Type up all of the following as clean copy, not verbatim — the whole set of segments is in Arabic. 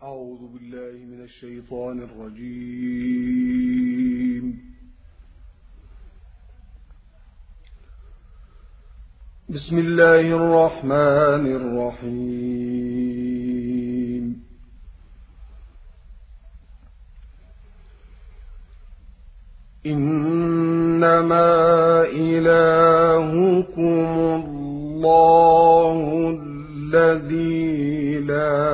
أعوذ بالله من الشيطان الرجيم. بسم الله الرحمن الرحيم. إنما إلهكم الله الذي لا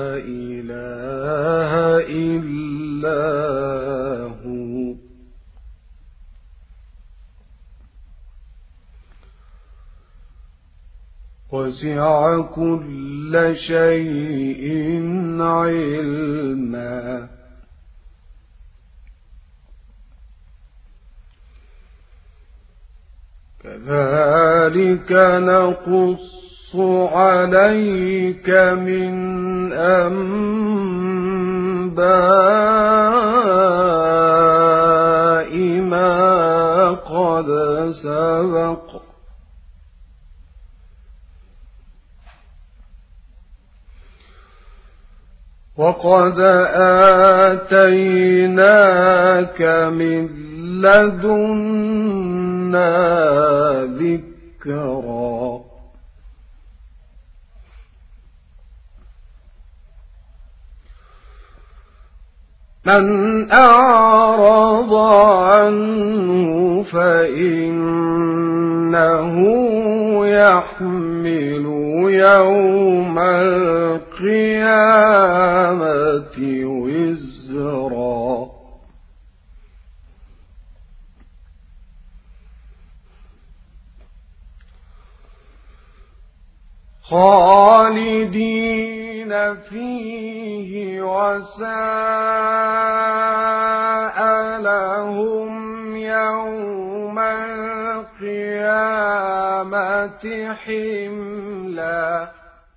إله إلا هو وسع كل شيء علما كذلك نقص عليك من أنباء ما قد سبق وقد آتيناك من لدنا ذكرا من أعرض عنه فإنه يحمل يوم القيامة وزرا خالدين فيه وساء لهم يوم القيامة حملا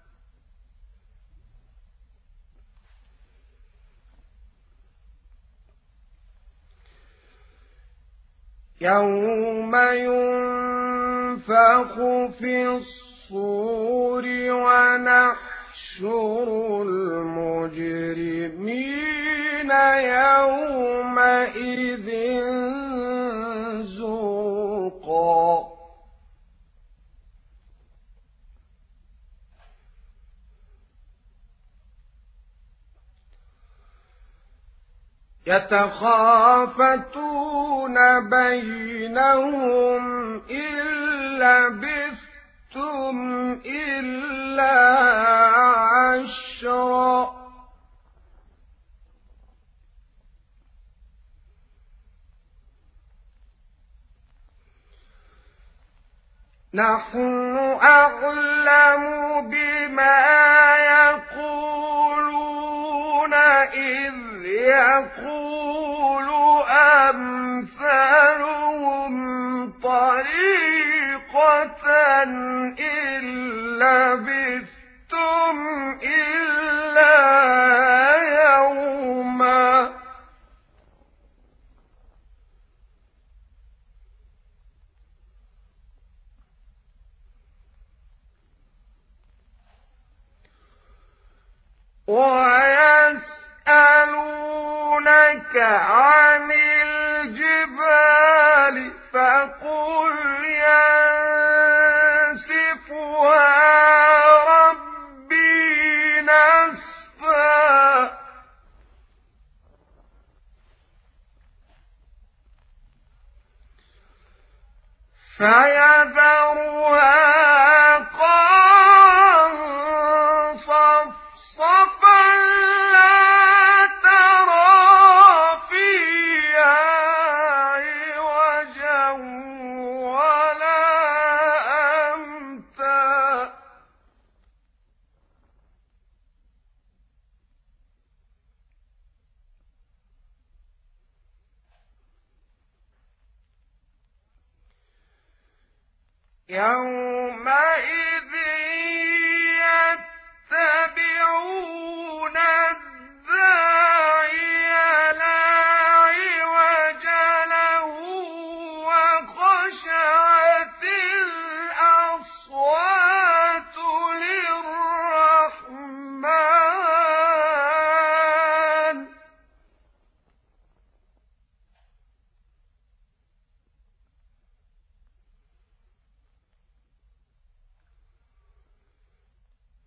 يوم ينفخ في الصور ونحشر المجرمين يومئذ زرقا يتخافتون بينهم إن لبثتم إلا عشرا نحن أعلم بما يقولون إذ يقول أمثالهم طريقة إن لبثتم إلا يوما ويسألونك عن الجبال فقل ينسفها ربي نسفا فيذرها صفصفا لا ترى فيها عوجا ولا أمتا يومئذ يتبعون الداعي لا عوج له وخشعت الأصوات للرحمن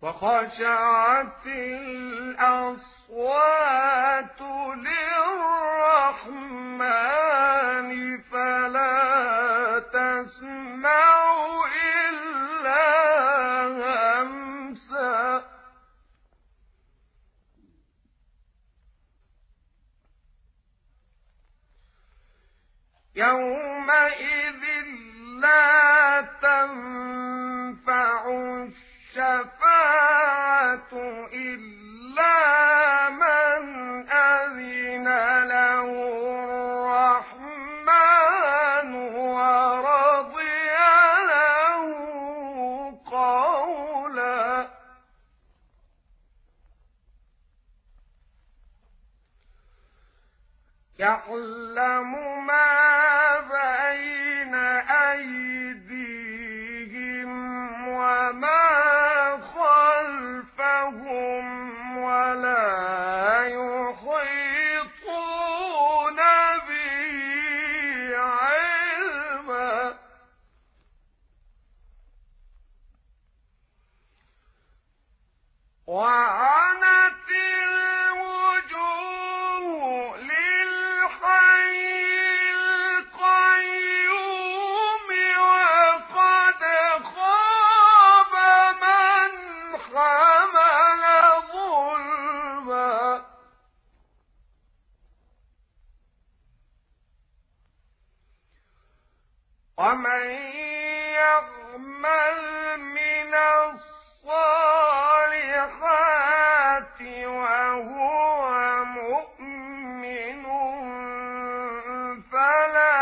وخشعت الأصوات للرحمن فلا تسمع إلا همسا يومئذ لا تنفع الشفاعة إلا من أذن له الرحمن ورضي له قولا يعلم ما بين أيديهم وما خلفهم ولا يحيطون به علما وعنت الوجوه للحي القيوم وقد خاب من حمل ظلما ومن يعمل من الصالحات وهو مؤمن فلا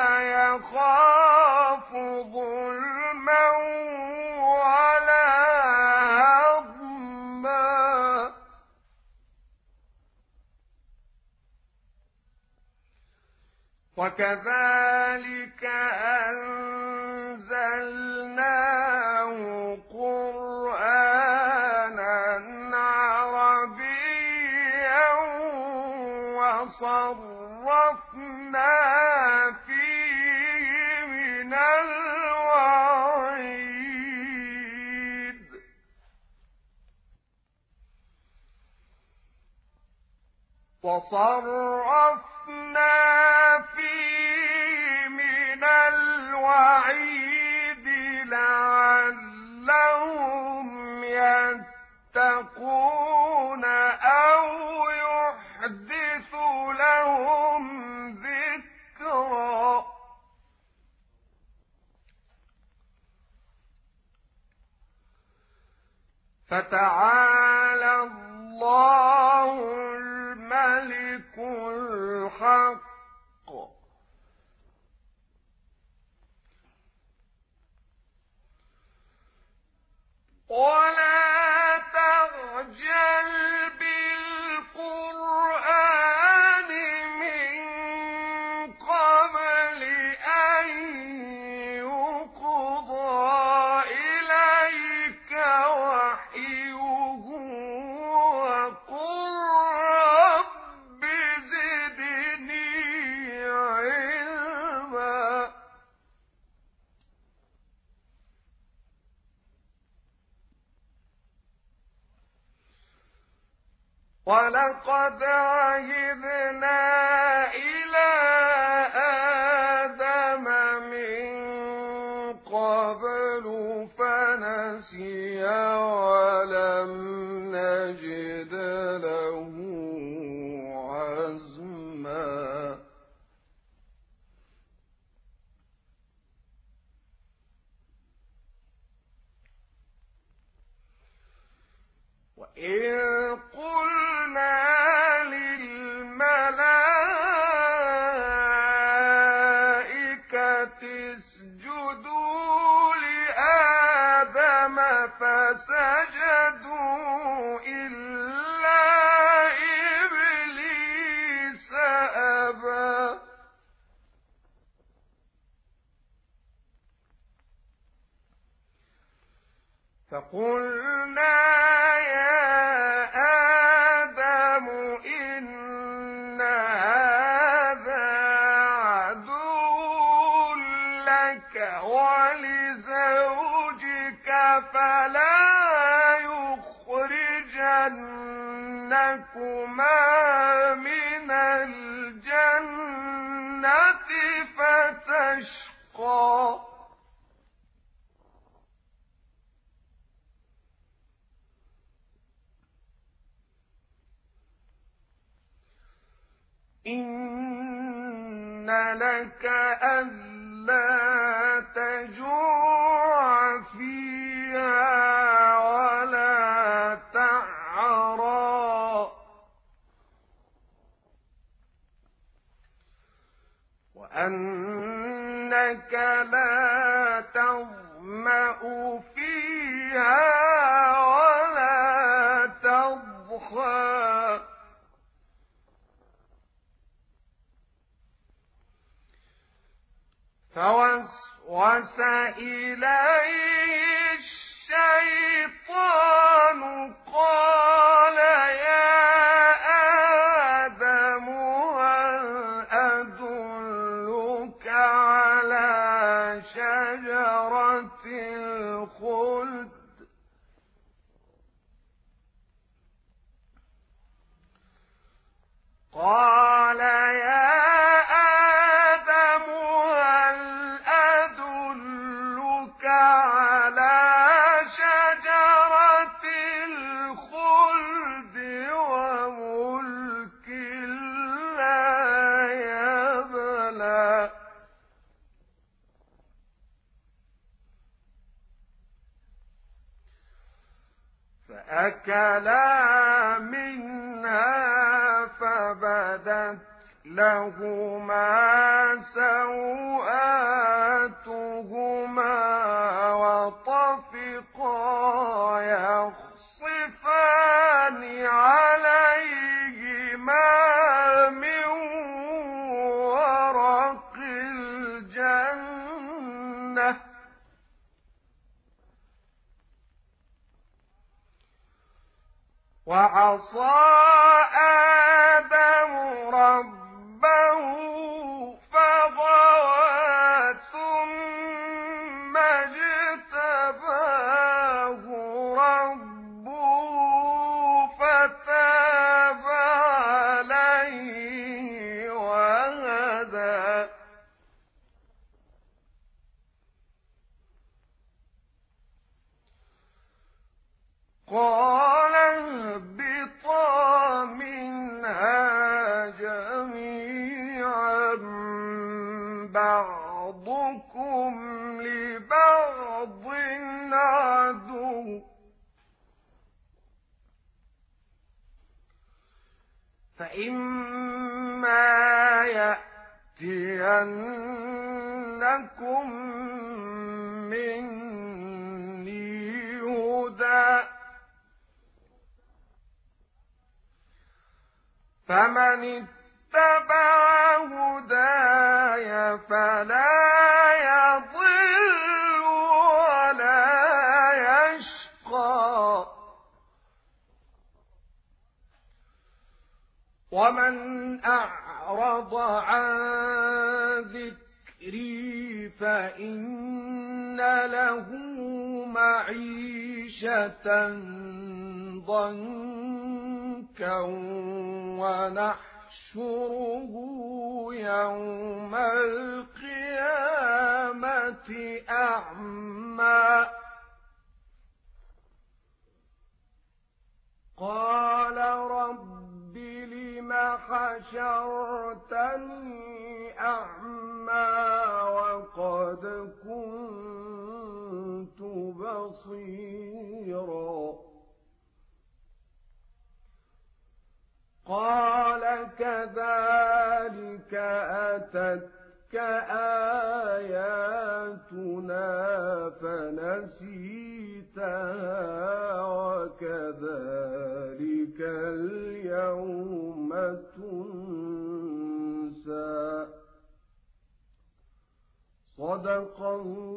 يخاف ظلما ولا هضما وكذلك أنزلناه قرآنا عربيا وصرفنا فيه من الوعيد لعلهم يتقون أو يحدث لهم ذكرا فتعالى الله الملك الحق ولا تعجل بالقرآن من قبل أن يقضى إليك وحيه وقل رب زدني علما ولقد عهدنا إلى آدم من قبل فنسي ولم نجد له عزما وإذ قلنا للملائكة اسجدوا لآدم فسجدوا إلا إبليس أبى فقلنا يا آدم إن هذا عدو لك ولزوجك فلا يخرجنكما لكما من الجنة فتشقى إن لك ألا تجوع فيها ولا تعرى وأنك لا تظمأ فيها ولا تضحى فوسوس إليه الشيطان قال يا آدم هل أدلك على شجرة الخلد قال يا فأكلا منها فبدت لهما سوآتهما وطفقا يخصفان عليهما من ورق الجنة وعصى آدم ربه فغوى ثم اجتباه ربه فتاب عليه وهدى قال اهبطا منها جميعا بعضكم لبعض عدو فإما يأتينكم مني هدى فمن اتبع هداي فلا يضل ولا يشقى ومن أعرض عن ذكري فإن له معيشة ضنكا ونحشره يوم القيامة أعمى قال رب لم حشرتني أعمى وقد كنت بصيرا قال كذلك أتتك آياتنا فنسيتها وكذلك اليوم تنسى صدق الله